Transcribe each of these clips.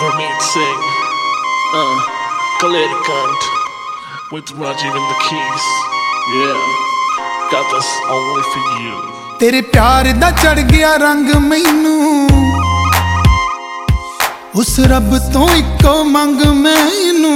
Gurmeet Singh, Kaled Kant, with Rajiv and the keys. Yeah, got this only for you. तेरे प्यार दा चढ़ गया रंग मैनू, उस रब तो इको मंग मैनू।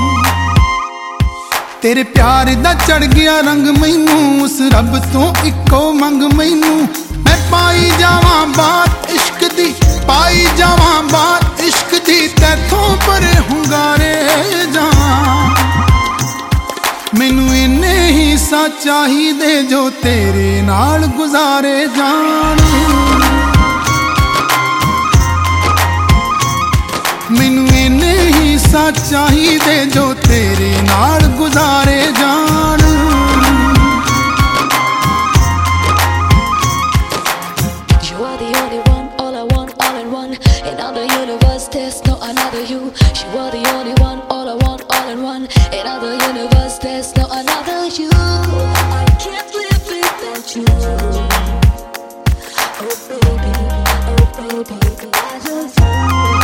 तेरे प्यार दा चढ़ गया रंग मैनू, उस रब तो इको मंग मैनू। मैं पाई जावां बात इश्क दी, पाई जावां बात इश्क दी, तैथों परे हुंगारे जा। मैनू इन्ने ही सा चाहिदे जो तेरे नाल गुजारे जान। मैनू इन्ने ही सा चाहिदे जो तेरे नाल गुजारे जान। You are the only one, all I want, all in one. In other universe, there's no another you. You are the only one, all I want, all in one. In other universe, there's no another you. I can't live without you. Oh baby, I love you.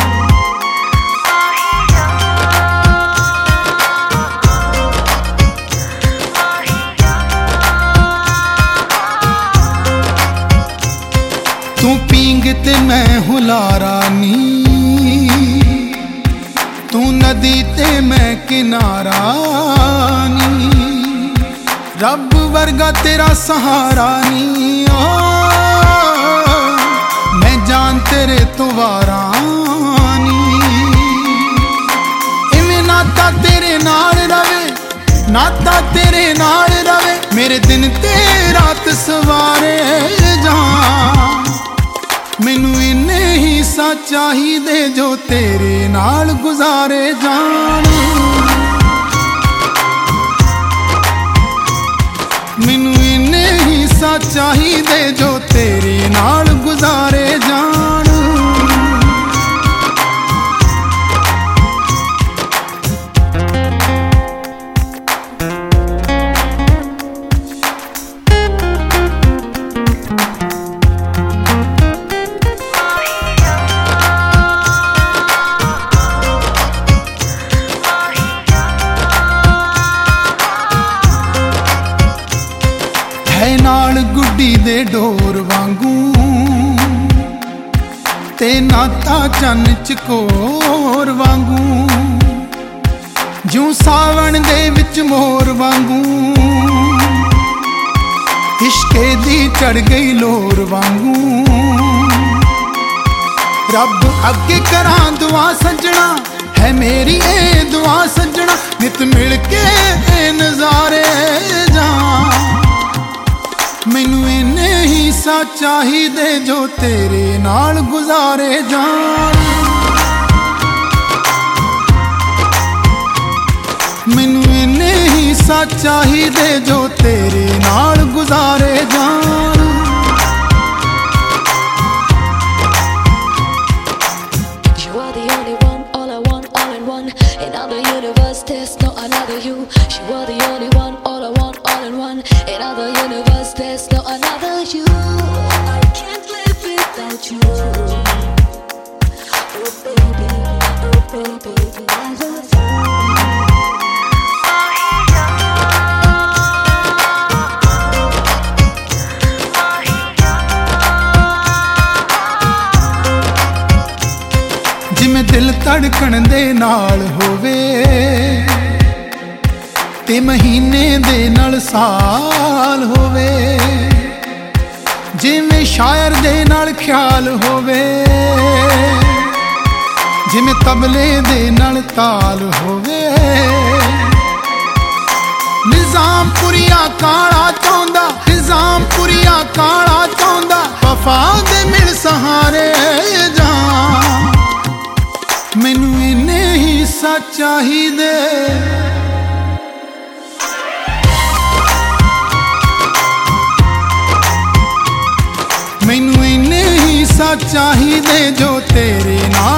तू पींग ते मैं हुलारा नी, तू नदी ते मैं किनारा नी। रब वर्गा तेरा सहारा नी, ओ मैं जान तेरे तो वारा नी। इवें नाता तेरे नाल रवे, नाता तेरे नाल रवे, मेरे दिन ते रात सवारे जा। मैनू इन्ने ही सा चाहिदे जो तेरे नाल गुजारे जान। मैनू इन्ने ही सा चाहिदे जो तेरे नाल गुजारे जान। है नाल गुड्डी दे डोर वांगू, ते नाता चन्न चकोर वांगू। जूं सावण दे विच मोर वांगू, इश्के दी चढ़ गई लोर वांगू। रब अगे करां दुआ सजना, है मेरी ए दुआ सजना, नित मिल के नजारे जा। मैनू इन्ने ही सा चाहिदे जो तेरे नाल गुजारे जान। मैनू इन्ने ही सा चाहिदे जो तेरे नाल गुजारे जान। You are the only one, all I want, all in one. In other universe, there's no another you. You are the only one, all I want, all in one. In other universe, there's no another you. I can't live without you. Oh baby, I love you. जिमें दिल धड़कन दे नाल होवे, ते महीने दे नाल साल होवे। जिमें शायर दे नाल ख्याल होवे, जिमें तबले दे नाल ताल होवे। निजाम पुरिया काला चाहुंदा, निजाम पुरिया काला चाहुंदा, वफा दे मिल सहारे जा। मैनू इन्ने ही सा चाहिदे, मैनू इन्ने ही सा चाहिदे जो तेरे नाल